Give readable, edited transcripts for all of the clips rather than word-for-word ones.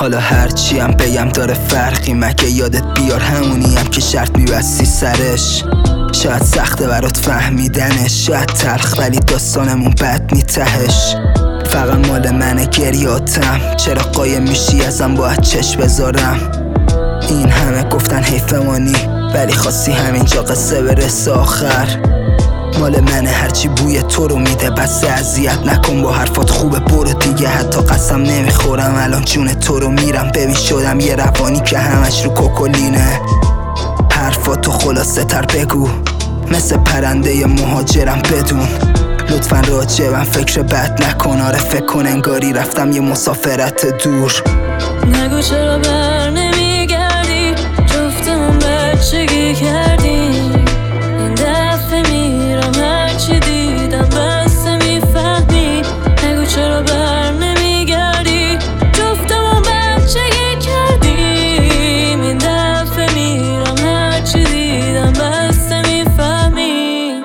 حالا هرچی هم بگم داره فرقی، مگه یادت بیار همونی هم که شرط میبستی سرش. شاید سخته برات فهمیدنش، شاید تلخ ولی داستانمون بد نیتهش. فقط مال منه گریاتم، چرا قایم میشی ازم باید چشم بذارم. این همه گفتن حیفمانی ولی خواستی همینجا قصه برسه آخر. مال منه هرچی بوی تو رو میده، بس اذیت نکن با حرفات، خوبه برو دیگه. حتی قسم نمیخورم الان جون تو رو میرم. ببین شدم یه روانی که همش رو کوکولینه. حرفاتو خلاصه تر بگو، مثل پرنده مهاجرم بدون. لطفا راجبم فکر بد نکن، آره فکر کن انگاری رفتم یه مسافرت دور. نگو چرا بر نمیگردی، جفتمون بچگی کردیم. این دفعه میرم هرچی دیدم بسته میفهمی. نگو چرا بر نمیگردی، جفتمون بچگی کردیم. این دفعه میرم هرچی دیدم بسته میفهمی.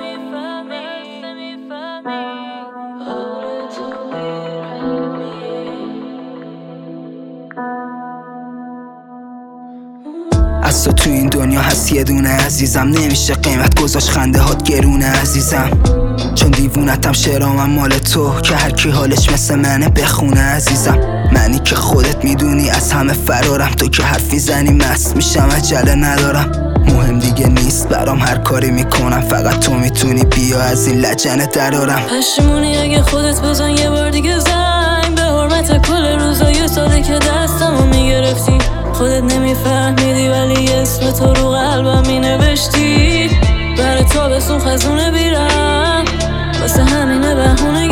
از تو این دنیا هست یه دونه عزیزم، نمیشه قیمت گذاشت خنده هات گرونه عزیزم. چون دیوونتم شعرامم مال تو، که هر کی حالش مثل منه بخونه عزیزم. منی که خودت میدونی از همه فرارم، تو که حرفی زنی مست میشم عجله ندارم. مهم دیگه نیست برام هر کاری میکنم، فقط تو میتونی بیا از این لجنه درارم. پشیمونی اگه خودت بزن یه بار دیگه زنگ، به حرمت کل روزای سالی که دستمو میگرفتی. خودت نمیفهمیدی ولی اسم تو رو قلبم مینوشتی. برای تابستون خزونه بیرم، واسه همینه بهونه